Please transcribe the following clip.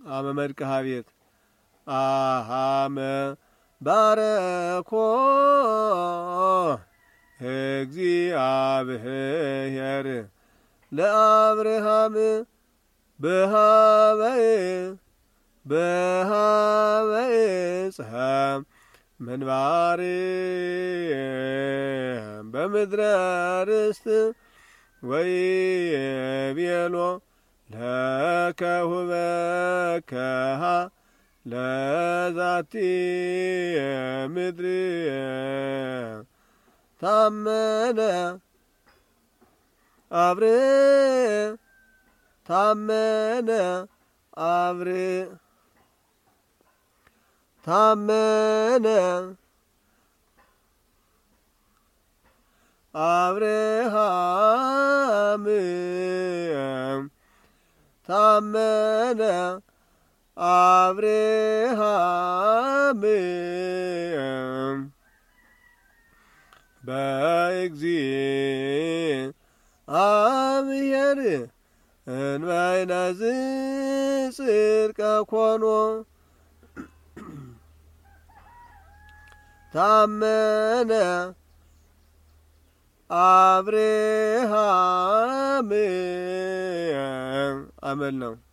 አመመድቀሃ ቤት አሃመ ባረኮ እግዚአብሔር ለአብርሃም በሃበይ ጽሐም መንባር በምድረ ርስት ወይቤሎ ለከሁበከሃ ለዛቲ ምድር ታመነ አብርሃም በእግዚአብሔር እንበይነ ዝጽድቀ ኮኖ ታመነ አብርሃም አመል ነው።